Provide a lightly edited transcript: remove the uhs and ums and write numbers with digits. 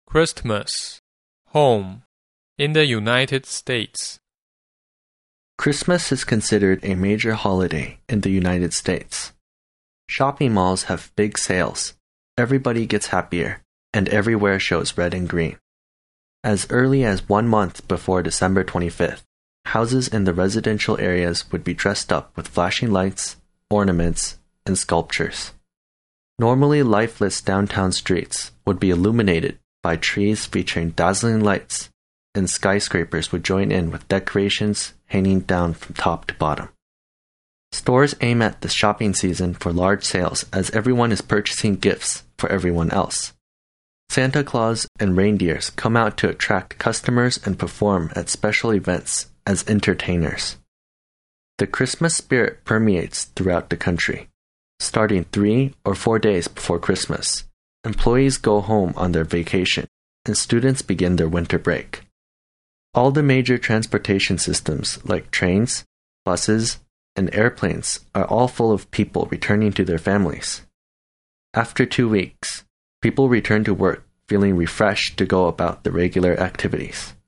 Christmas. Home. In the United States. Christmas is considered a major holiday in the United States. Shopping malls have big sales, everybody gets happier, and everywhere shows red and green. As early as 1 month before December 25th, houses in the residential areas would be dressed up with flashing lights, ornaments, and sculptures. Normally lifeless downtown streets would be illuminated by trees featuring dazzling lights, and skyscrapers would join in with decorations hanging down from top to bottom. Stores aim at the shopping season for large sales as everyone is purchasing gifts for everyone else. Santa Claus and reindeers come out to attract customers and perform at special events as entertainers. The Christmas spirit permeates throughout the country. Starting 3 or 4 days before Christmas, employees go home on their vacation, and students begin their winter break. All the major transportation systems like trains, buses, and airplanes are all full of people returning to their families. After 2 weeks, people return to work feeling refreshed to go about their regular activities.